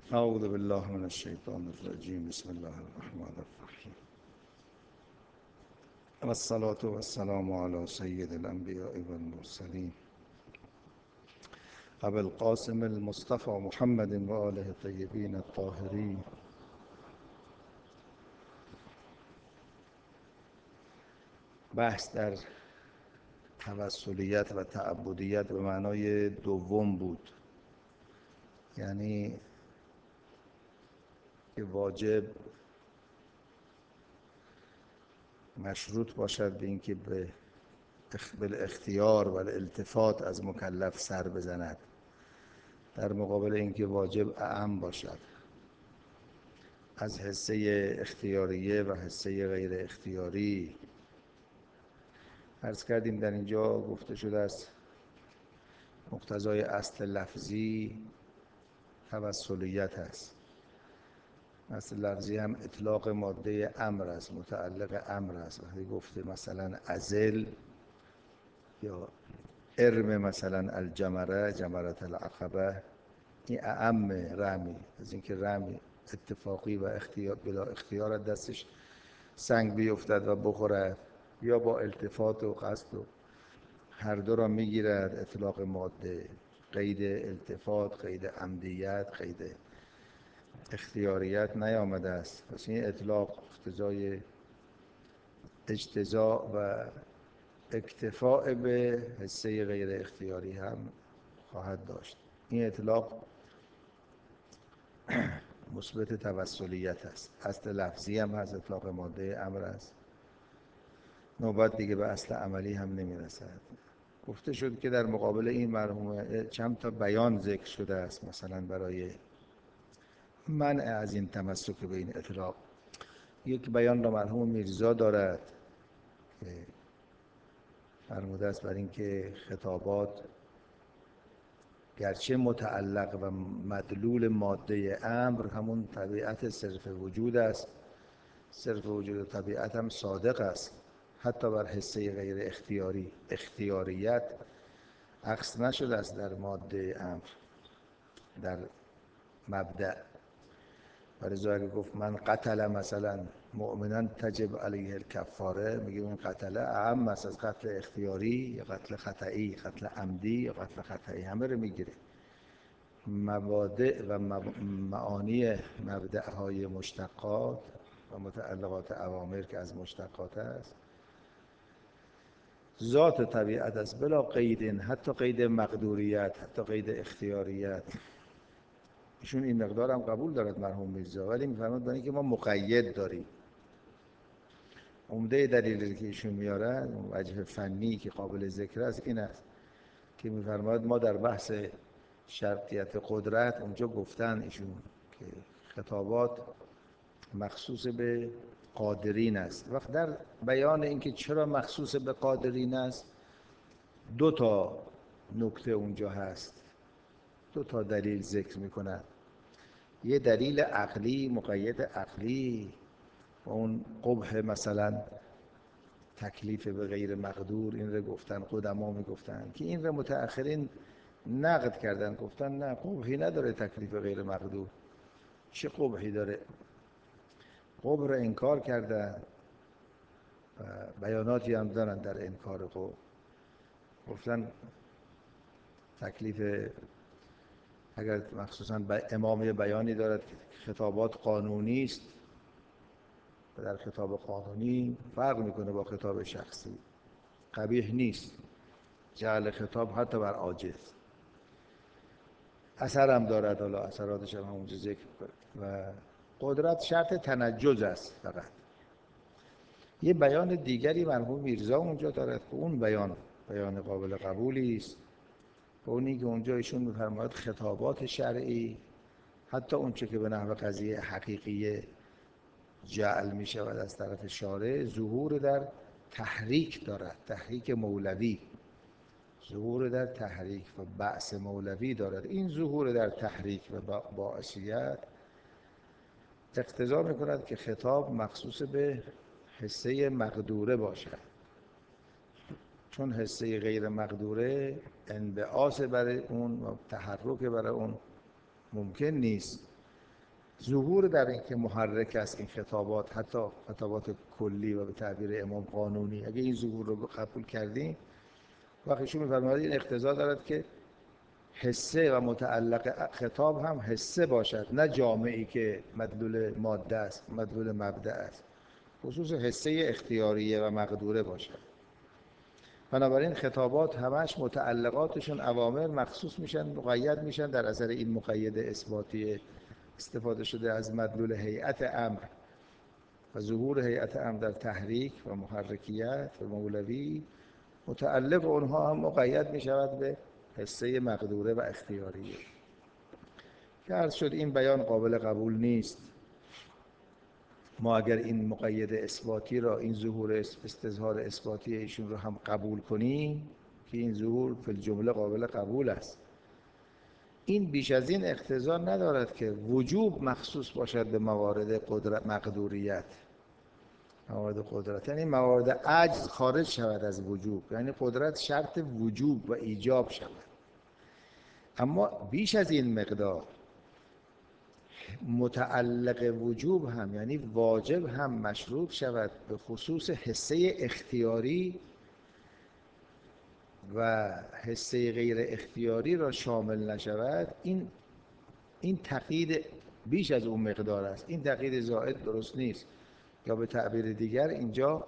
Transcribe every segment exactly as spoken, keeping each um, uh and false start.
اعوذ بالله من الشیطان الرجیم. بسم الله الرحمن الرحیم. والصلاة والسلام على سید الانبیاء والمرسلین ابی القاسم المصطفى محمد و آله الطیبین الطاهرین. بحث در توسلیت و تعبدیت به معنای دوم بود، یعنی که واجب مشروط باشد به اینکه به اختیار و التفات از مکلف سر بزند، در مقابل اینکه واجب اعم باشد از حصه اختیاریه و حصه غیر اختیاری. عرض کردیم در اینجا گفته شده است مقتضای اصل لفظی توسلیت است. اصل لفظی هم اطلاق ماده امر است، متعلق امر است. وقتی گفته مثلا ازل یا ارم مثلا الجمره جمرت العقبه، این اعم رمی از اینکه رمی اتفاقی و اختیار بلا اختیار دستش سنگ بیفتد و بخورد یا با التفات و قصد و هر دو را میگیرد. اطلاق ماده، قید التفات، قید عمدیت، قید اختیاریت نیامده است. پس این اطلاق اقتضای اجتزاء و اکتفاء به حصه غیر اختیاری هم خواهد داشت. این اطلاق مثبت توسلیت است. اصل لفظی هم هست، اطلاق ماده امر است. نوبت دیگه به اصل عملی هم نمیرسد. گفته شد که در مقابل این مرحوم چند تا بیان ذکر شده است، مثلا برای منع از این تمسک به این اطلاق. یک بیان را مرحوم میرزا دارد که فرموده است بر اینکه خطابات گرچه متعلق و مدلول ماده امر همون طبیعت صرف وجود است، صرف وجود و طبیعت هم صادق است، حتی بر حصه غیر اختیاری اختیاریت عکس نشده است در ماده امر، در مبدأ. ولذا اگه گفت من قتل مثلا مؤمنا تجب علیه الکفاره، میگه این قتل اعم است از قتل اختیاری یا قتل خطئی، قتل عمدی یا قتل خطئی، همه رو میگیره. مبادئ و معانی مبدأهای مشتقات و متعلقات اوامر که از مشتقات است ذات طبیعت است بلا قید، حتی قید مقدوریت، حتی قید اختیاریت. ایشون این مقدار هم قبول دارد مرحوم میرزا، ولی میفرماد برای اینکه ما مقید داریم. عمده دلیلی که ایشون میارن، وجه فنی که قابل ذکر است، این است که میفرماد ما در بحث شرطیت قدرت اونجا گفتن ایشون که خطابات مخصوص به قادرین است. وقت در بیان اینکه چرا مخصوص به قادرین است دو تا نکته اونجا هست، دو تا دلیل ذکر میکنن. یه دلیل عقلی، مقید عقلی، و اون قبح مثلا تکلیف به غیر مقدور، این رو گفتن قدما میگفتن که این رو متأخرین نقد کردن، گفتن نه قبحی نداره تکلیف غیر مقدور. چه قبحی داره؟ قبح رو انکار کردن و بیاناتی هم دارن در انکار قبح. گفتن تکلیف اگر مخصوصا امام یه بیانی دارد که خطابات قانونی است و در خطاب قانونی فرق میکنه با خطاب شخصی، قبیح نیست جعل خطاب حتی بر عاجز. اثر هم دارد، حالا اثراتش هم اونجا ذکر کنه. و قدرت شرط تنجز است فقط. یه بیان دیگری مرحوم میرزا اونجا دارد که اون بیان بیان قابل قبولی است، و اونی که اونجا ایشون می‌فرماید خطابات شرعی، حتی اون چه که به نحو قضیه حقیقی جعل می شود از طرف شارع، ظهور در تحریک دارد، تحریک مولوی، ظهور در تحریک و بعث مولوی دارد. این ظهور در تحریک و باعثیت اقتضا می کند که خطاب مخصوص به حصه مقدوره باشد، چون حصه غیر مقدوره انبعاث برای اون و تحرک برای اون ممکن نیست. ظهور در این که محرک است این خطابات، حتی خطابات کلی و به تعبیر امام قانونی، اگه این ظهور رو قبول کردیم، وقتی ایشون می‌فرماید این اقتضا دارد که حسه و متعلق خطاب هم حسه باشد، نه جامعی که مدلول ماده است، مدلول مبدأ است، خصوص حسه اختیاریه و مقدوره باشد. بنابراین خطابات همش متعلقاتشون اوامر مخصوص میشن، مقید میشن در اثر این مقید اثباتی استفاده شده از مدلول هیئت امر و ظهور هیئت امر در تحریک و محرکیت و مولوی، متعلق اونها هم مقید میشود به حسه مقدوره و اختیاریه که عرض شد این بیان قابل قبول نیست. ما اگر این مقید اثباتی را، این ظهور استظهار اثباتی ایشون رو هم قبول کنیم که این ظهور فی الجمله قابل قبول است، این بیش از این اقتضا ندارد که وجوب مخصوص باشد به موارد قدرت مقدوریت، موارد قدرت، یعنی موارد عجز خارج شود از وجوب، یعنی قدرت شرط وجوب و ایجاب شود. اما بیش از این مقدار متعلق وجوب هم، یعنی واجب هم مشروط شود به خصوص حسه اختیاری و حسه غیر اختیاری را شامل نشود، این این تقیید بیش از اون مقدار است. این تقیید زائد درست نیست، یا به تعبیر دیگر اینجا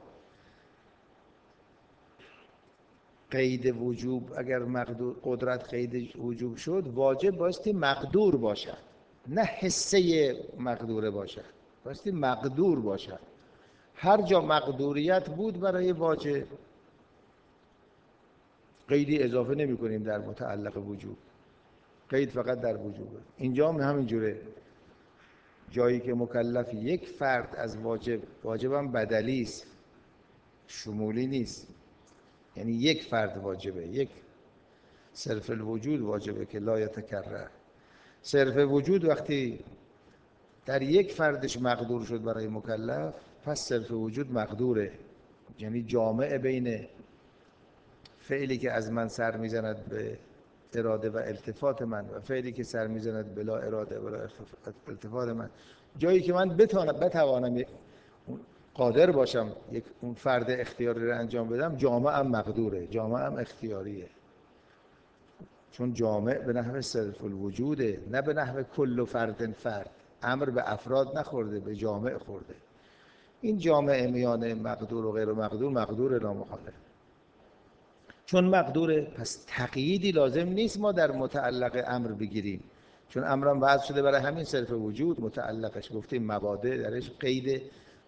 قید وجوب، اگر مقدور قدرت قید وجوب شد، واجب بایستی مقدور باشد، نه حسه مقدوره باشد، بایستی مقدور باشد. هر جا مقدوریت بود برای واجب، قیدی اضافه نمی کنیم در متعلق وجوب، قید فقط در وجوبه. اینجا هم همین جوره، جایی که مکلف یک فرد از واجب، واجبم بدلی است، شمولی نیست، یعنی یک فرد واجبه، یک صرف الوجود واجبه که لا یتکرر. صرف وجود وقتی در یک فردش مقدور شد برای مکلف، پس صرف وجود مقدوره، یعنی جامع بین فعلی که از من سر میزند به اراده و التفات من و فعلی که سر میزند بلا اراده و بلا التفات من، جایی که من بتوانم بتوانم قادر باشم یک اون فرد اختیاری رو انجام بدم، جامع هم مقدوره، جامع هم اختیاریه، چون جامع به نحو صرف الوجوده، نه به نحو کل فرد فرد. امر به افراد نخورده، به جامع خورده. این جامع میان مقدور و غیر مقدور، مقدور نامخالف. چون مقدوره، پس تقییدی لازم نیست ما در متعلق امر بگیریم، چون امرم وضع شده برای همین صرف وجود. متعلقش گفتیم مبادا، درش قید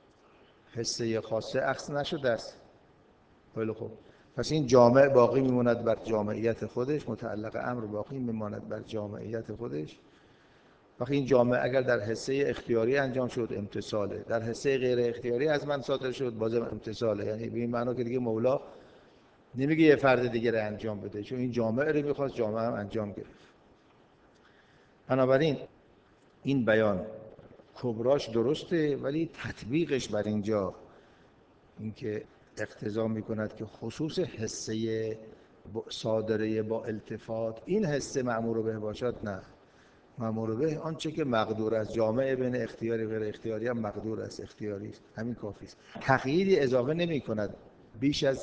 حسه خاصه اخذ نشده است. خیلی خوب، پس این جامع باقی میماند بر جامعیت خودش، متعلق امر باقی میماند بر جامعیت خودش. وقتی این جامع اگر در حسه اختیاری انجام شد، امتصاله، در حسه غیر اختیاری از من صادر شد، بازم امتصاله. یعنی به این معنا که دیگه مولا نمیگه یه فرد دیگه رو انجام بده، چون این جامع رو میخواست، جامع هم انجام گرفت. بنابراین این بیان کبراش درسته، ولی تطبیقش بر اینجا اینکه اقتضا میکند که خصوص حسه صادره با التفات، این حسه مأمور به باشد، نه. مأمور به آنچه که مقدور است، جامعه بین اختیاری و غیر اختیاری هم مقدور است، اختیاری است، همین کافی است. تقییدی اضافه نمی کند بیش از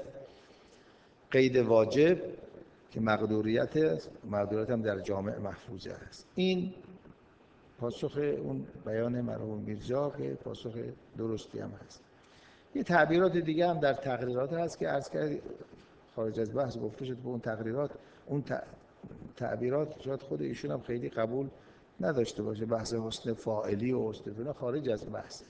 قید واجب که مقدوریت است، مقدوریت هم در جامعه محفوظه است. این پاسخ اون بیان مرحوم میرزا که پاسخ درستی هم هست. یه تعبیرات دیگه هم در تقریرات هست که عرض کرد خارج از بحث گفته شد به اون تقریرات، اون تعبیرات شاید خود ایشون هم خیلی قبول نداشته باشه، بحث حسن فاعلی و حسن فعلی خارج از بحثه،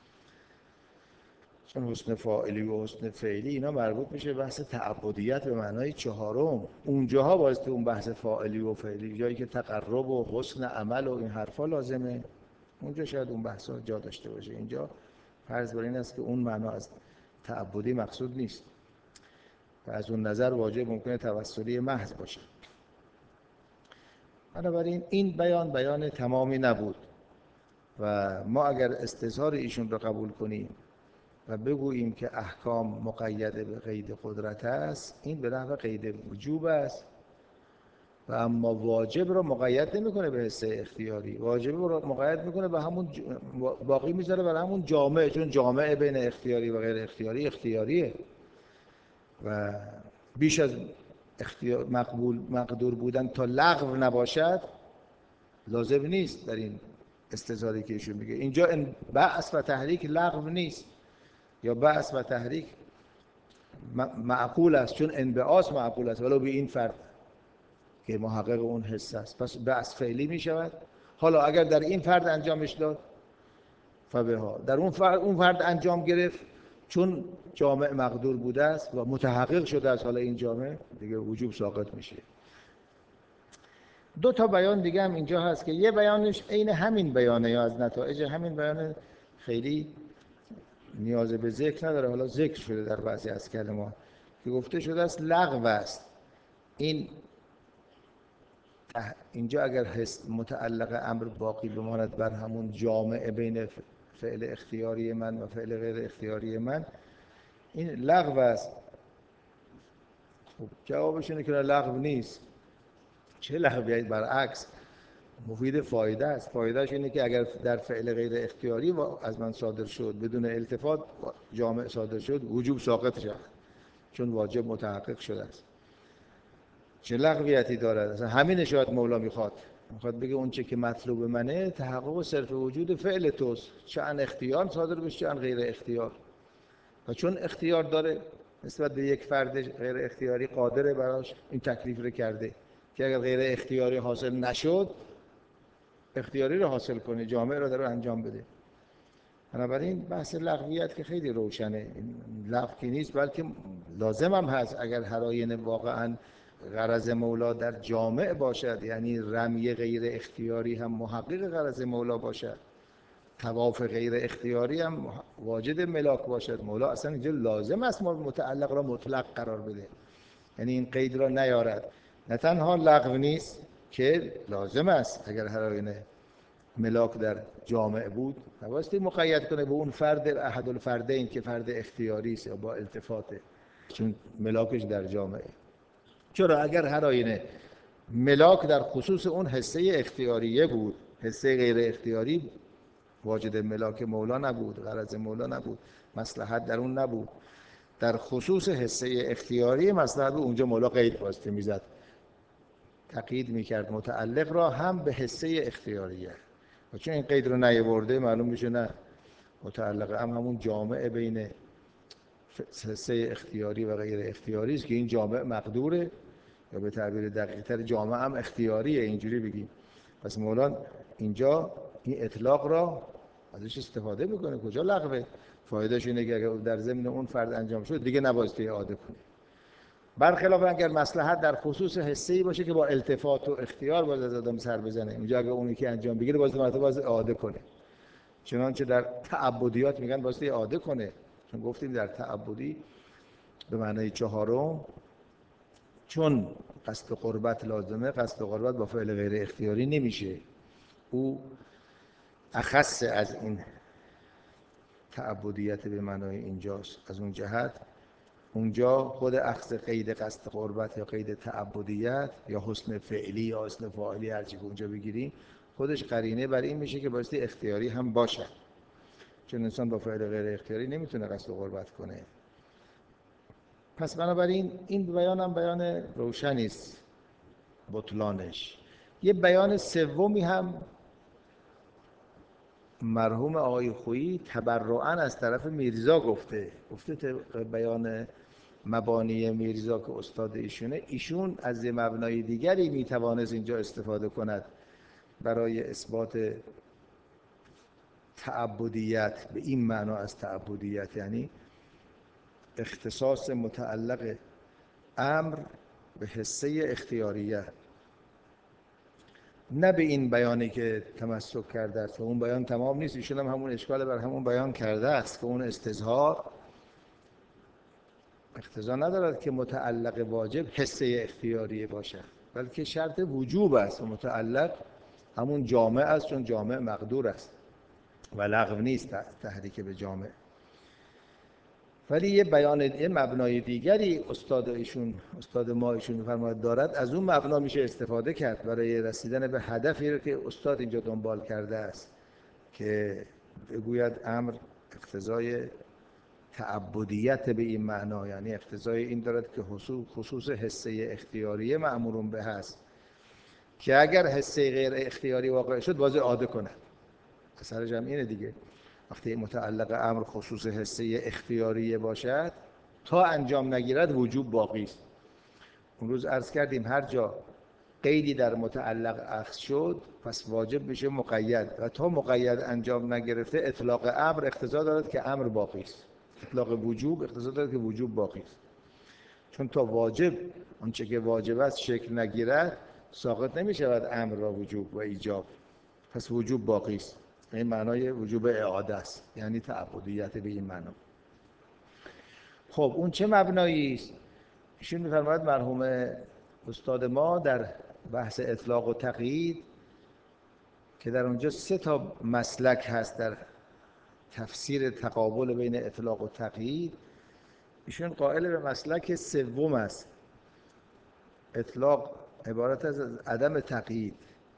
چون حسن فاعلی و حسن فعلی اینا مربوط میشه بحث تعبدیت به معنای چهارم. اونجاها واسه اون بحث فاعلی و فعلی، جایی که تقرب و حسن عمل و این حرفا لازمه، اونجا شاید اون بحثا جا داشته باشه. اینجا فرض بر این است که اون معنا از تعبدی مقصود نیست و از اون نظر واجب ممکنه توسلی محض باشه. بنابراین این بیان بیان تمامی نبود و ما اگر استظهار ایشون رو قبول کنیم و بگوییم که احکام مقید به قید قدرت است، این به نحو قید وجوب است و اما واجب رو مقید نمیکنه به حس اختیاری، واجب رو مقید میکنه به همون ج... باقی میذاره برای همون جامعه، چون جامعه بین اختیاری و غیر اختیاری اختیاریه و بیش از اختیار مقبول مقدور بودن تا لغو نباشد لازم نیست. در این استظهاری که ایشون میگه اینجا بعث و تحریک لغو نیست، یا بعث و تحریک معقول است، چون انبعاث معقول است ولو به این فرد که محقق اون حس است، پس بعث فعلی می شود. حالا اگر در این فرد انجامش داد فبها، در اون فرد اون فرد انجام گرفت چون جامع مقدور بوده است و متحقق شده است، حالا این جامع دیگه وجوب ساقط میشه. دو تا بیان دیگه هم اینجا هست که یه بیانش عین همین بیانه یا از نتایج همین بیانه، خیلی نیاز به ذکر نداره، حالا ذکر شده در بعضی از کلمات که گفته شده است لغو است. این اینجا اگر حس متعلق امر باقی بماند بر همون جامعه بین فعل اختیاری من و فعل غیر اختیاری من، این لغو است. خب جوابش اینه که لغو نیست. چه لغوی؟ برعکس مفید فایده است. فایدهش اینه که اگر در فعل غیر اختیاری از من صادر شد بدون التفات جامع صادر شد وجوب ساقط شد، چون واجب متحقق شده است. چه لغویتی دارد؟ اصلا همین شاید مولا میخواد میخواد بگه اون چه که مطلوب منه تحقق صرف وجود فعل توست، چه ان اختیار صادر بشه چه ان غیر اختیار. و چون اختیار داره نسبت به یک فرد غیر اختیاری قادره براش این تکلیف رو کرده که اگر غیر اختیاری حاصل نشد اختیاری رو حاصل کنه، جامع رو داره انجام بده. بنابراین بحث لغویت که خیلی روشنه، لغو که نیست بلکه لازم هم هست اگر هر آینه واقعا غرض مولا در جامع باشد، یعنی رمی غیر اختیاری هم محقق غرض مولا باشد، طواف غیر اختیاری هم واجد ملاک باشد. مولا اصلا اینجا لازم است ما متعلق را مطلق قرار بده، یعنی این قید را نیارد. نه تنها لغو نیست که لازم است اگر هر آینه ملاک در جامع بود نبایستی مقید کنه به اون فرد احد الفردین که فرد اختیاری است یا با التفاته، چون ملاکش در جامعه. چرا اگر هر آینه ملاک در خصوص اون حصه اختیاریه بود، حصه غیر اختیاری واجد ملاک مولا نبود، غرض مولا نبود، مصلحت در اون نبود، در خصوص حصه اختیاری مصلحت بود، اونجا مولا قید واسطه میزد، تقیید میکرد متعلق را هم به حصه اختیاریه. و چون این قید رو نیاورده معلوم میشه نه متعلق هم همون جامعه بین حصه اختیاری و غیر اختیاری است که این جامعه مقدوره، یا به تعبیر دقیق‌تر جامعه هم اختیاریه اینجوری بگیم. پس مولا اینجا این اطلاق را ازش استفاده میکنه. کجا لغوه؟ فایدهش اینه که اگر در ضمن اون فرد انجام شد دیگه نبایستی اعاده کنه. برخلاف اگر مصلحت در خصوص حسه‌ای باشه که با التفات و اختیار باز از آدم سر بزنه، اونجا اگر اون یکی انجام بگیره باز مرتبه باز اعاده کنه. چنانچه در تعبدیات میگن باید اعاده کنه، چون گفتیم در تعبدی به معنای چهارم چون قصد قربت لازمه، قصد قربت با فعل غیر اختیاری نمیشه، او اخص از این تعبدیت به معنای اینجاست. از اون جهت اونجا خود اخذ قید قصد قربت یا قید تعبدیت یا حسن فعلی یا حسن فاعلی هر چی که اونجا بگیریم خودش قرینه بر این میشه که بایستی اختیاری هم باشه، چون انسان با فعل غیر اختیاری نمیتونه قصد قربت کنه. پس بنابراین این بیان هم بیان روشنی است بطلانش. یه بیان سومی هم مرحوم آقای خویی تبرعاً از طرف میرزا گفته گفته طبق بیان مبانی میرزا که استاد ایشونه، ایشون از یه مبنای دیگری میتوانست اینجا استفاده کند برای اثبات تعبدیت، به این معنا از تعبدیت یعنی اختصاص متعلق امر به حصه اختیاریه، نه به این بیانی که تمسک کرده است. و اون بیان تمام نیست، ایشون هم همون اشکال بر همون بیان کرده است که اون استظهار اقتضا ندارد که متعلق واجب حصه اختیاریه باشد، بلکه شرط وجوب است و متعلق همون جامع است، چون جامع مقدور است و لغو نیست تحریک به جامع. ولی یه بیان یه مبنای دیگری استاد ایشون استاد ما ایشون می‌فرماید دارد، از اون مبنا میشه استفاده کرد برای رسیدن به هدفی رو که استاد اینجا دنبال کرده است که بگوید امر اقتضای تعبدیت به این معنا، یعنی اقتضای این دارد که خصوص خصوص حسه اختیاریه مأمورون به هست که اگر حسه غیر اختیاری واقع شد باز اعاده کنه. اثرش هم اینه دیگه، وقتی متعلق امر خصوص حسه اختیاریه باشد تا انجام نگیرد وجوب باقی است. اون روز عرض کردیم هر جا قیدی در متعلق اخذ شد پس واجب میشه مقید، و تا مقید انجام نگرفته اطلاق امر اقتضا دارد که امر باقی است. اطلاق وجوب اقتضا دارد که وجوب باقی است، چون تا واجب آنچه که واجب است شکل نگیرد ساقط نمیشود امر را وجوب و ایجاب، پس وجوب باقی است. این معنای وجوب اعاده است، یعنی تعبدیت به این معنا. خب اون چه مبنایی است؟ ایشون می‌فرماید مرحوم استاد ما در بحث اطلاق و تقیید که در اونجا سه تا مسلک هست در تفسیر تقابل بین اطلاق و تقیید، ایشون قائل به مسلک سوم است. اطلاق عبارت از عدم تقیید.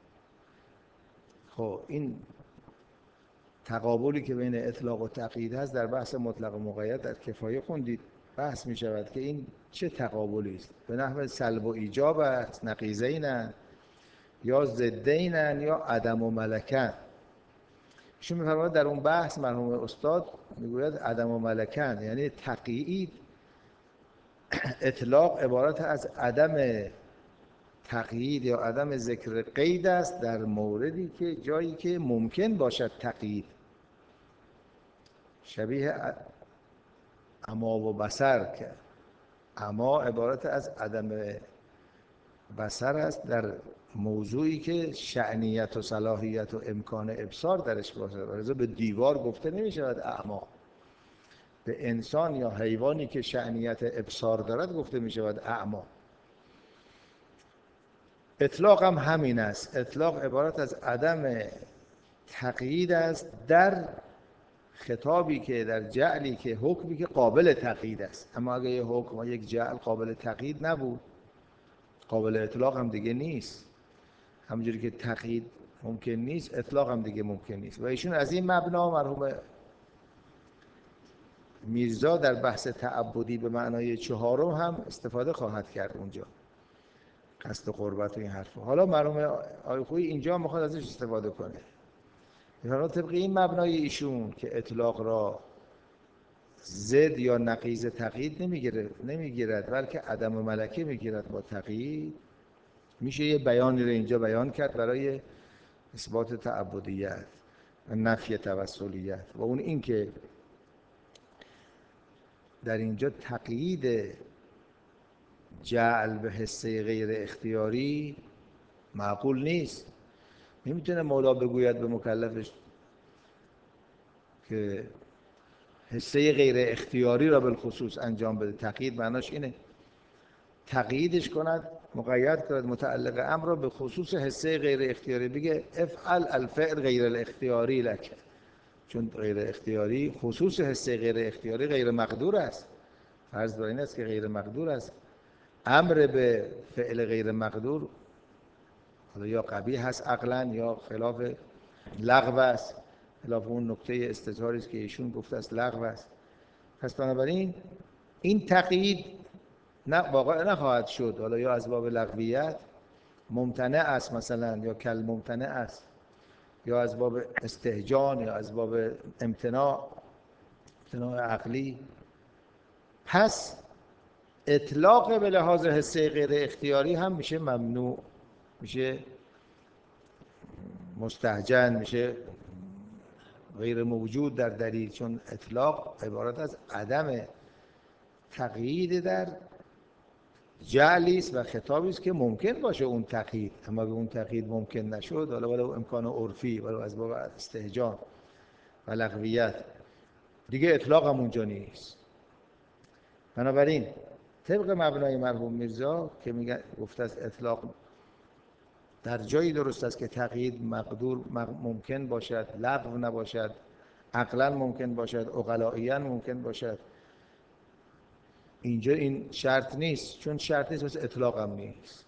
خب این تقابلی که بین اطلاق و تقیید هست در بحث مطلق و مقید در کفایه خوندید، بحث می شود که این چه تقابلی است، به نحو سلب و ایجاب است، نقیضین یا ضدین یا عدم و ملکن. ایشون می‌فرماید در اون بحث مرحوم استاد میگوید عدم و ملکن یعنی تقیید، اطلاق عبارت از عدم تقیید یا عدم ذکر قید است در موردی که جایی که ممکن باشد تقیید، شبیه عما و بصر که عما عبارت از عدم بصر است در موضوعی که شأنیت و صلاحیت و امکان ابصار درش باشه، ولذا به دیوار گفته نمی‌شود اعما. به انسان یا حیوانی که شأنیت ابصار دارد گفته می‌شود اعما. اطلاق هم همین است. اطلاق عبارت از عدم تقیید است در خطابی که در جعلی که حکمی که قابل تقیید است، اما اگه یه حکم و یک جعل قابل تقیید نبود قابل اطلاق هم دیگه نیست. همونجوری که تقیید ممکن نیست اطلاق هم دیگه ممکن نیست. و ایشون از این مبنا مرحوم میرزا در بحث تعبدی به معنای چهارم هم استفاده خواهد کرد اونجا، قصد قربت و این حرفا. حالا مرحوم آقای خویی اینجا میخواد ازش استفاده کنه. حالا طبق این مبنای ایشون که اطلاق را ضد یا نقیض تقیید نمیگیره نمیگیرد بلکه عدم ملکه میگیرد با تقیید، میشه یه بیانی رو اینجا بیان کرد برای اثبات تعبدیت و نفی توسلیت، و اون این که در اینجا تقیید جعل به حسه غیر اختیاری معقول نیست. نمیتونه مولا بگوید به مکلفش که حسه غیر اختیاری را بالخصوص انجام بده. تقیید معناش اینه تقییدش کند، مقید کند متعلق امر را به خصوص حسه غیر اختیاری، بگه افعل الفعل غیر الاختیاری لک، چون غیر اختیاری خصوص حسه غیر اختیاری غیر مقدور است. فرض بر این است که غیر مقدور است. امر به فعل غیر مقدور حالا یا قبیح هست عقلا یا خلاف لغو است، خلاف اون نکته استظهاری است که ایشون گفته است لغو است. پس بنابراین این تقیید نه واقع نخواهد شد، حالا یا از باب لغویت ممتنع است مثلا، یا کل ممتنع است، یا از باب استهجان، یا از باب امتناع امتناع عقلی. پس اطلاق به لحاظ حسه غیر اختیاری هم میشه ممنوع، میشه مستهجن، میشه غیر موجود در دلیل، چون اطلاق عبارت از عدم تقیید در جعلی است و خطابی است که ممکن باشه اون تقیید، اما به اون تقیید ممکن نشد، حالا ولو امکان عرفی ولو از باب استهجان و لغویت، دیگه اطلاق هم اونجا نیست. بنابراین طبق مبنای مرحوم میرزا که میگه گفته است اطلاق در جایی درست است که تقیید مقدور ممکن باشد، لغو نباشد، عقلا ممکن باشد، عقلائیاً ممکن باشد، اینجا این شرط نیست، چون شرط نیست مثل اطلاق هم نیست.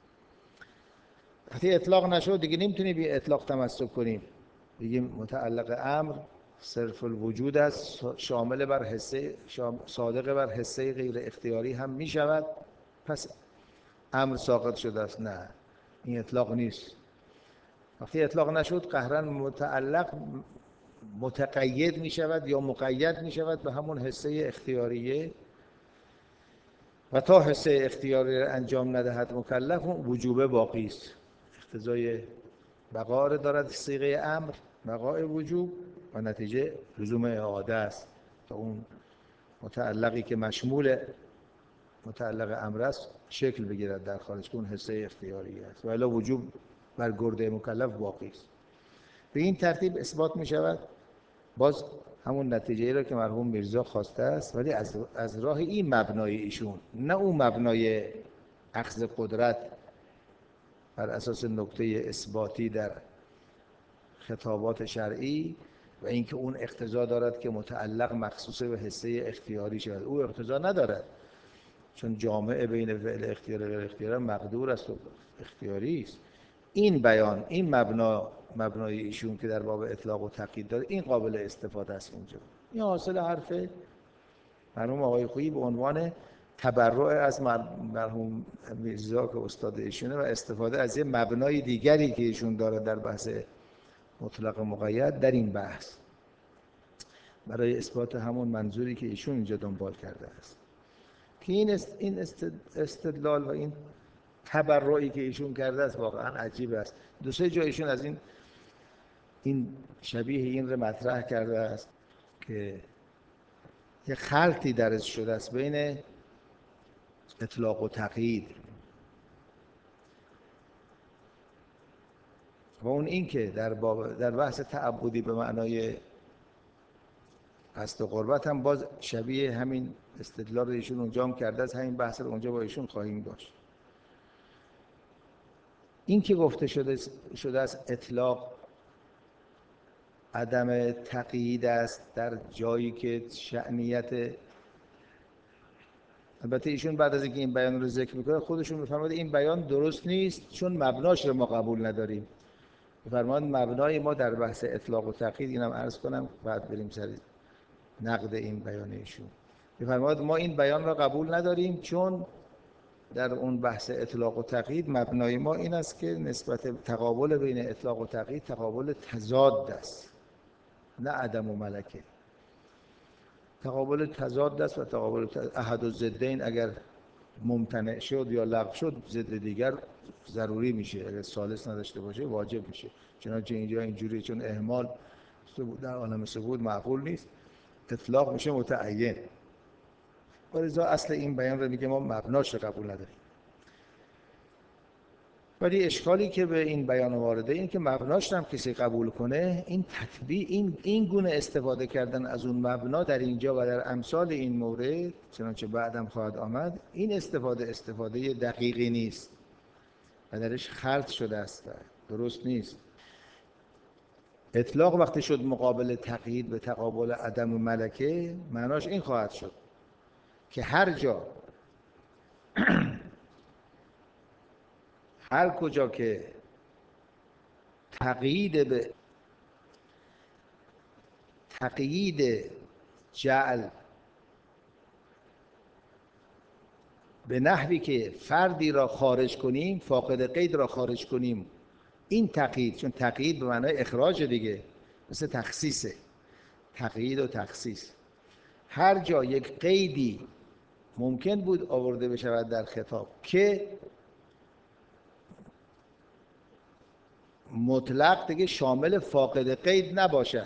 وقتی اطلاق نشد دیگه نمیتونی بی اطلاق تمسک کنیم، بگیم متعلق امر صرف الوجود است، شامل بر حسه، صادق بر حسه غیر اختیاری هم میشود، پس امر ساقط شده است. نه، این اطلاق نیست. وقتی اطلاق نشد قهرن متعلق متقید می شود یا مقید می شود به همون حسه اختیاریه و تا حسه اختیاری را انجام ندهد مکلف اون وجوبه باقی است. اقتضای بقا دارد صیغه امر، بقای وجوب، و نتیجه لزوم اعاده است تا اون متعلقی که مشمول متعلق امر است شکل بگیرد در خارج، که اون حسه اختیاری است، و الا وجوب بر گرده مکلف باقی است. به این ترتیب اثبات می شود باز همون نتیجه را که مرحوم میرزا خواسته است، ولی از از راه این مبنای ایشون، نه اون مبنای اخذ قدرت بر اساس نکته اثباتی در خطابات شرعی و اینکه اون اقتضا دارد که متعلق مخصوص به حسه اختیاری شود. او اقتضا ندارد، چون جامعه بین فعل اختیاری و غیر اختیاری مقدور است و اختیاری است. این بیان، این مبنا، مبنای ایشون که در باب اطلاق و تقیید داره، این قابل استفاده است اینجا. این حاصل حرف مرحوم آقای خویی به عنوان تبرع از مرحوم میرزا که استاد ایشونه و استفاده از یه مبنای دیگری که ایشون داره در بحث مطلق مقید در این بحث، برای اثبات همون منظوری که ایشون اینجا دنبال کرده است. که این است، این استدلال و این تبرعی که ایشون کرده است واقعا عجیب است. دو سه جا ایشون از این این شبیه این رو مطرح کرده است که یه خلطی درش شده است بین اطلاق و تقیید، و اون این که در باب در بحث تعبدی به معنای قصد و قربت هم باز شبیه همین استدلال رو ایشون اونجا هم کرده است. همین بحث رو اونجا با ایشون خواهیم داشت. این که گفته شده شده است اطلاق عدم تقیید است در جایی که شأنیت، البته ایشون بعد از اینکه این بیان رو ذکر میکنه خودشون میفرماید این بیان درست نیست چون مبناش رو ما قبول نداریم. میفرماید مبنای ما در بحث اطلاق و تقیید، اینم عرض کنم بعد بریم سر نقد این بیان ایشون. میفرماید ما این بیان را قبول نداریم چون در اون بحث اطلاق و تقیید مبنای ما این است که نسبت تقابل بین اطلاق و تقیید تقابل تضاد است، نه عدم و ملکه. تقابل تضاد است و تقابل احد الضدین اگر ممتنع شد یا لغو شد، ضد دیگر ضروری میشه. اگر ثالث نداشته باشه واجب میشه. چنانچه اینجا اینجوری، چون اهمال در عالم ثبوت معقول نیست، اطلاق میشه متعین. ولذا اصل این بیان رو میگه ما مبناش رو قبول نداریم. ولی اشکالی که به این بیان وارده این که مبناش هم کسی قبول کنه، این تطبیق، این این گونه استفاده کردن از اون مبنا در اینجا و در امثال این مورد، چنانچه بعدم خواهد آمد، این استفاده استفاده دقیقی نیست و درش خلط شده است، درست نیست. اطلاق وقتی شد مقابل تقیید به تقابل عدم و ملکه، معناش این خواهد شد که هر جا هر کجا که تقیید به تقیید جعل به نحوی که فردی را خارج کنیم، فاقد قید را خارج کنیم، این تقیید، چون تقیید به معنای اخراج دیگه، مثل تخصیصه، تقیید و تخصیص. هر جا یک قیدی ممکن بود آورده بشود در خطاب که مطلق دیگه شامل فاقد قید نباشد،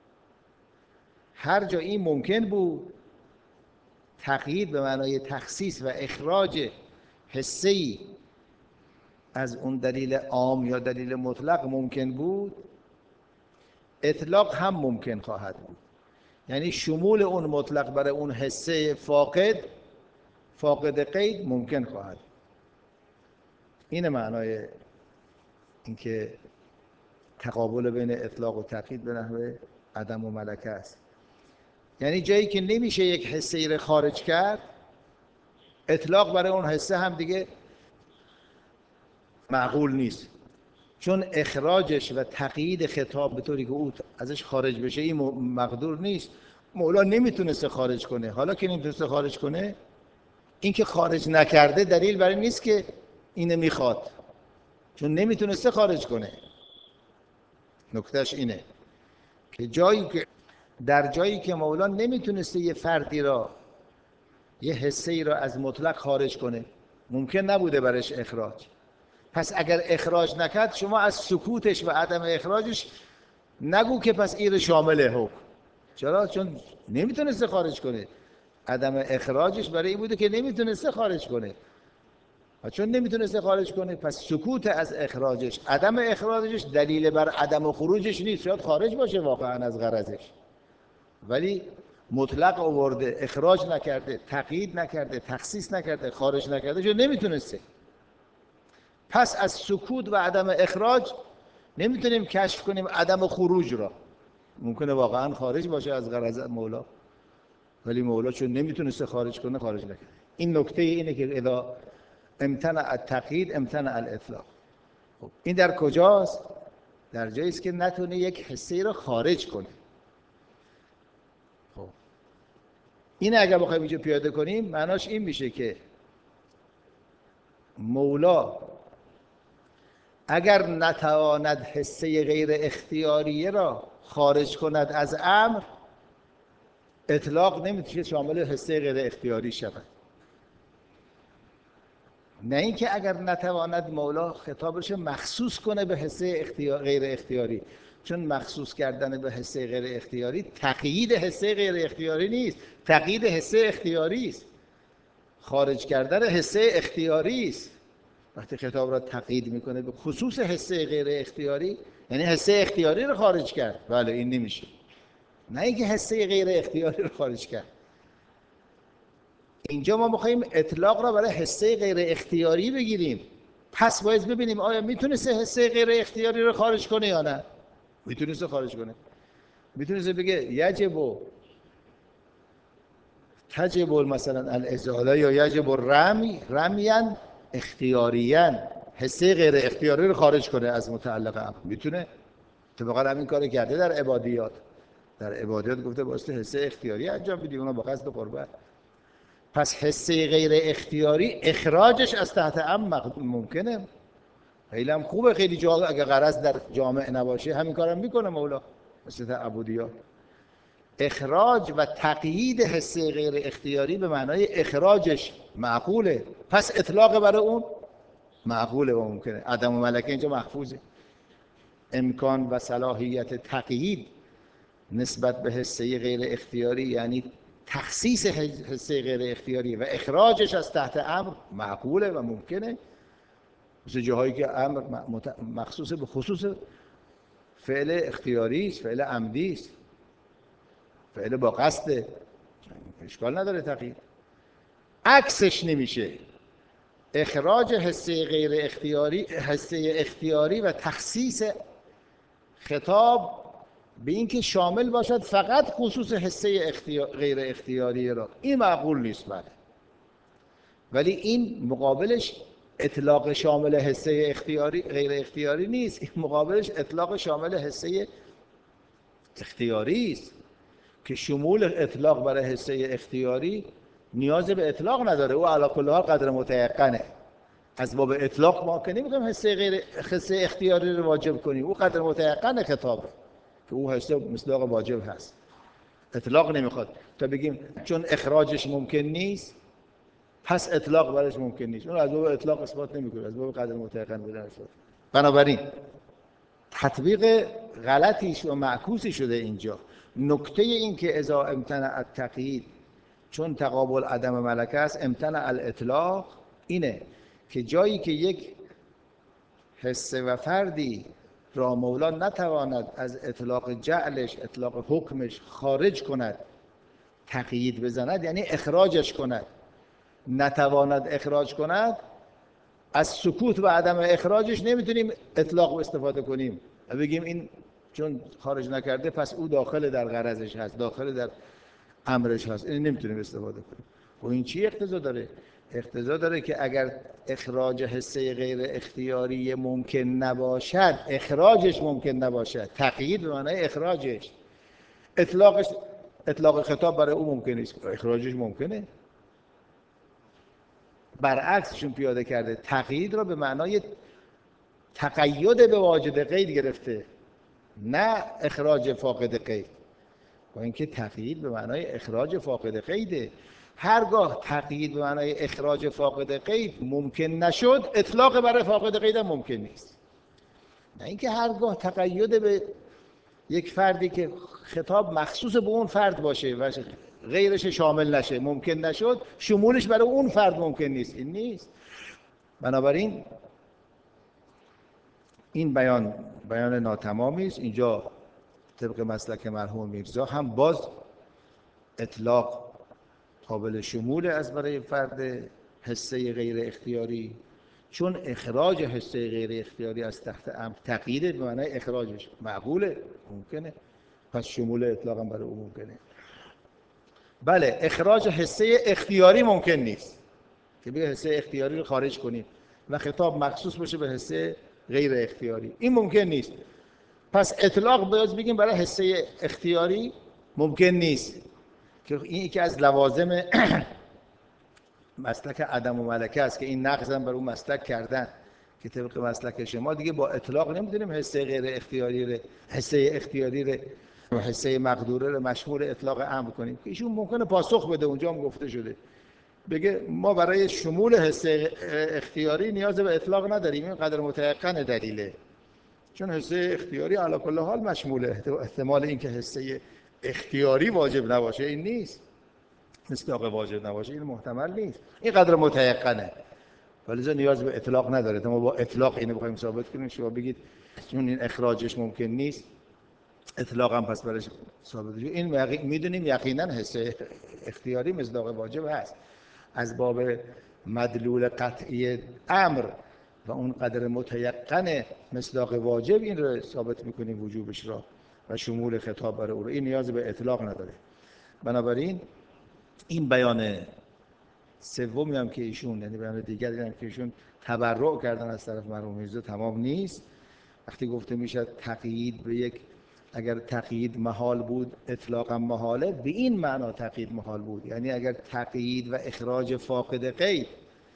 هر جا این ممکن بود، تقیید به معنای تخصیص و اخراج حسه‌ای از اون دلیل عام یا دلیل مطلق ممکن بود، اطلاق هم ممکن خواهد بود. یعنی شمول اون مطلق برای اون حسه فاقد، فاقد قید ممکن خواهد. این معنای اینکه تقابل بین اطلاق و تقیید به نحو عدم و ملکه است. یعنی جایی که نمیشه یک حسه ای رو خارج کرد، اطلاق برای اون حسه هم دیگه معقول نیست، چون اخراجش و تقیید خطاب به طوری که او ازش خارج بشه این مقدور نیست. مولا نمیتونسته خارج کنه، حالا که نمیتونسته خارج کنه، این که خارج نکرده دلیل برای نیست که اینه میخواد، چون نمیتونسته خارج کنه. نکتهش اینه که جایی که در جایی که مولا نمیتونسته یه فردی را، یه حسه ای را از مطلق خارج کنه، ممکن نبوده برش اخراج. پس اگر اخراج نکرد، شما از سکوتش و عدم اخراجش نگو که پس این شامل حکم. چرا؟ چون نمیتونسته خارج کنه. عدم اخراجش برای این بوده که نمیتونسته خارج کنه، و چون نمیتونسته خارج کنه، پس سکوت از اخراجش، عدم اخراجش دلیل بر عدم خروجش نیست. شاید خارج باشه واقعا از غرضش، ولی مطلق آورده، اخراج نکرده، تقیید نکرده، تخصیص نکرده، خارج نکرده، چون نمیتونسته. پس از سکوت و عدم اخراج نمیتونیم کشف کنیم عدم خروج را. ممکنه واقعا خارج باشه از غرض مولا، ولی مولا چون نمیتونسته خارج کنه، خارج نکرده. این نکته اینه که اذا امتنع التقیید امتنع الاطلاق. خب این در کجاست؟ در جایی است که نتونه یک حسه را خارج کنه. خب این اگر بخوایم اینجا پیاده کنیم، معناش این میشه که مولا اگر نتواند حسه غیر اختیاریه را خارج کند از امر، اطلاق نمیتونه شامل حسه غیر اختیاری شود. نه اینکه اگر نتواند مولا خطابش مخصوص کنه به حسه اختیار غیر اختیاری، چون مخصوص کردن به حسه غیر اختیاری تقیید حسه غیر اختیاری نیست، تقیید حسه اختیاری است. خارج کردن حسه اختیاری است. وقتی خطاب را تقیید میکنه به خصوص حسه غیر اختیاری، یعنی حسه اختیاری رو خارج کرد. بله این نمیشه. نه اینکه حسه غیر اختیاری رو خارج کرد. اینجا ما میخوایم اطلاق را برای حسه غیر اختیاری بگیریم. پس باید ببینیم آیا میتونسته حسه غیر اختیاری رو خارج کنه یا نه. میتونسته خارج کنه. میتونسته بگه یجب و تجب مثلا الازاله یا یجب الرمی رمیان اختیاریان، حسه غیر اختیاری رو خارج کنه از متعلق امر. میتونه. طبقا همین کار کرده در عبادیات. در عبادیات گفته واسه حسه اختیاری انجام بدی، اونا با قصد قربت. پس حسه غیر اختیاری اخراجش از تحت امر ممکنه. خیلی هم خوبه، خیلی جا اگه غرض در جامع نباشه همین کارم میکنه مولا، مثل تعبدیات. اخراج و تقیید حسه غیر اختیاری به معنای اخراجش معقوله، پس اطلاق برای اون معقوله و ممکنه. عدم و ملکه اینجا محفوظه. امکان و صلاحیت تقیید نسبت به حسه غیر اختیاری یعنی تخصیص حسه غیر اختیاری و اخراجش از تحت امر معقوله و ممکنه. مثل جاهایی که امر مخصوص به خصوص فعل اختیاری است، فعل عمدی است، فعل با قصد، اشکال نداره تقیید. عکسش نمیشه. اخراج حسه غیر اختیاری، حسه اختیاری و تخصیص خطاب به این که شامل باشد فقط خصوص حسه اختیار غیر اختیاری را، این معقول نیست. بله، ولی این مقابلش اطلاق شامل حسه اختیاری غیر اختیاری نیست، این مقابلش اطلاق شامل حسه اختیاری است که شمول اطلاق برای حسه اختیاری نیاز به اطلاق نداره. او علی کل حال قدر متیقنه. از باب اطلاق ما که نمی‌خوایم حسه غیر حسه اختیاری رو واجب کنیم، او قدر متیقن خطابه که او حسه مصداق واجب هست. اطلاق نمیخواد تا بگیم چون اخراجش ممکن نیست پس اطلاق برش ممکن نیست. اون از باب اطلاق اثبات نمیکنه، از باب قدر متیقن بودن اثبات. بنابراین تطبیق غلطیش و معکوسی شده اینجا. نکته این که اذا امتنع التقیید، چون تقابل عدم ملکه است، امتنع الاطلاق، اینه که جایی که یک حسه و فردی را مولا نتواند از اطلاق جعلش، اطلاق حکمش خارج کند، تقیید بزند، یعنی اخراجش کند، نتواند اخراج کند، از سکوت و عدم اخراجش نمیتونیم اطلاق استفاده کنیم و بگیم این چون خارج نکرده پس او داخل در غرضش هست، داخل در امرش هست. این نمیتونیم استفاده کنیم. و این چی اقتضا داره؟ اقتضا داره که اگر اخراج حسه غیر اختیاری ممکن نباشد، اخراجش ممکن نباشد، تقیید به معنای اخراجش، اطلاقش اطلاق خطاب برای او ممکن نیست، اخراجش ممکنه. برعکسشون پیاده کرده، تقیید را به معنای تقید به واجد قید گرفته، نه اخراج فاقد قید. با اینکه تقیید به معنای اخراج فاقد قیده، هرگاه تقیید به معنای اخراج فاقد قید ممکن نشد، اطلاق برای فاقد قید هم ممکن نیست. نه اینکه هرگاه تقید به یک فردی که خطاب مخصوص به اون فرد باشه و غیرش شامل نشه ممکن نشد، شمولش برای اون فرد ممکن نیست. این نیست. بنابراین این بیان بیان ناتمامی است. اینجا طبق مسلک مرحوم میرزا هم باز اطلاق قابل شمول از برای فرد حسه غیر اختیاری، چون اخراج حسه غیر اختیاری از تحت امر تقیید به معنای اخراجش معقوله، ممکنه، پس شمول اطلاق هم برای او ممکنه. بله، اخراج حسه اختیاری ممکن نیست که بگه حسه اختیاری رو خارج کنیم و خطاب مخصوص باشه به حسه غیر اختیاری، این ممکن نیست. پس اطلاق باید بگیم برای حسه اختیاری ممکن نیست، که این یکی از لوازم مسلک عدم و ملکه است که این نقض هم بر اون مسلک کردن که طبق مسلک شما دیگه با اطلاق نمیتونیم حسه غیر اختیاری رو، حسه اختیاری رو و حسه مقدوره رو مشمول اطلاق امر کنیم که ایشون ممکنه پاسخ بده. اونجا هم گفته شده بگه ما برای شمول حسه اختیاری نیاز به اطلاق نداریم، این قدر متيقن دلیله، چون حسه اختیاری علی کل حال مشموله. احتمال اینکه حسه اختیاری واجب نباشه این نیست، مصداق واجب نباشه این محتمل نیست، این قدر متيقنه، ولی نیاز به اطلاق نداره. ما با اطلاق اینو بخوایم ثابت کنیم شما بگید چون این اخراجش ممکن نیست، اطلاق هم پس برایش ثابت میشه. این یقین میدونیم یقینا حسه اختیاری مصداق واجب هست، از باب مدلول قطعی امر و اون قدر متيقن مصداق واجب این رو ثابت میکنیم وجوبش را و شمول خطاب برای او رو، این نیاز به اطلاق نداره. بنابراین این بیان سومی هم که ایشون، یعنی بیان دیگری هم که ایشون تبرع کردن از طرف مرحوم میرزا تمام نیست. وقتی گفته میشه تقیید به یک، اگر تقیید محال بود اطلاق هم محاله، به این معنا تقیید محال بود، یعنی اگر تقیید و اخراج فاقد قید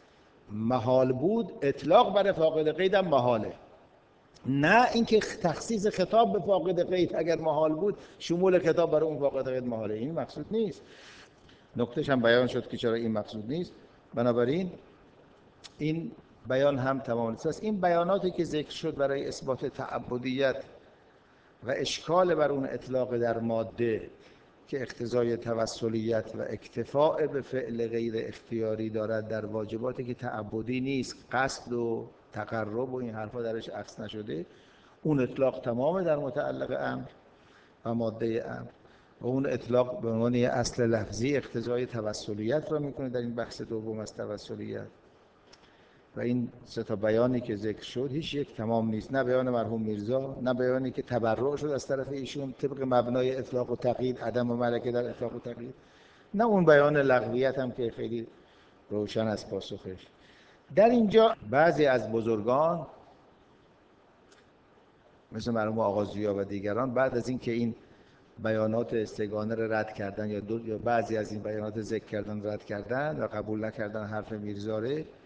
محال بود اطلاق برای فاقد قید هم محاله، نه اینکه تخصیص خطاب به فاقد قید اگر محال بود شمول خطاب برای اون فاقد قید محاله، این مقصود نیست. نکتهش هم بیان شد که چرا این مقصود نیست. بنابراین این بیان هم تمام نیست. این بیاناتی که ذکر شد برای اثبات تعبدیت و اشکال بر اون اطلاق در ماده که اقتضای توسلیت و اکتفاء به فعل غیر اختیاری دارد در واجباتی که تعبدی نیست، قصد و تقرب و این حرفا درش عکس نشده، اون اطلاق تمامه در متعلق امر و ماده امر، و اون اطلاق به عنوان اصل لفظی اقتضای توسلیت را میکنه در این بحث دوم از توسلیت. و این سه تا بیانی که ذکر شد هیچ یک تمام نیست، نه بیان مرحوم میرزا، نه بیانی که تبرع شد از طرف ایشون طبق مبنای اطلاق و تقیید، عدم و ملکه در اطلاق و تقیید، نه اون بیان لغویت هم که خیلی روشن از پاسخش. در اینجا بعضی از بزرگان مثل مرحوم آغازیا و دیگران بعد از اینکه این بیانات سگانه را رد کردن یا دو یا بعضی از این بیانات ذکر کردن رد کردن و قبول نکردن حرف میرزا،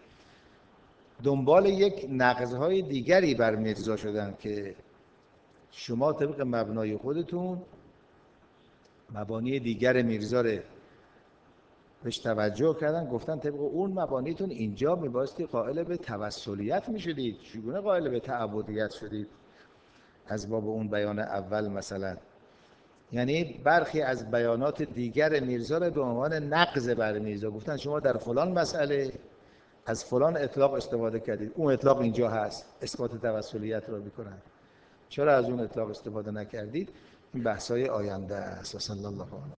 دنبال یک نقض‌های دیگری بر میرزا شدن که شما طبق مبنای خودتون مبانی دیگر میرزا رو بهش توجه کردن، گفتن طبق اون مبانیتون اینجا میبایستی قائل به توسلیت میشدید، چگونه قائل به تعبدیت شدید از باب اون بیان اول مثلا. یعنی برخی از بیانات دیگر میرزا رو به عنوان نقض بر میرزا گفتن شما در فلان مسئله از فلان اطلاق استفاده کردید، اون اطلاق اینجا هست، اثبات توسلیت را میکنن، چرا از اون اطلاق استفاده نکردید؟ این بحث‌های آینده است. صلی الله علیه و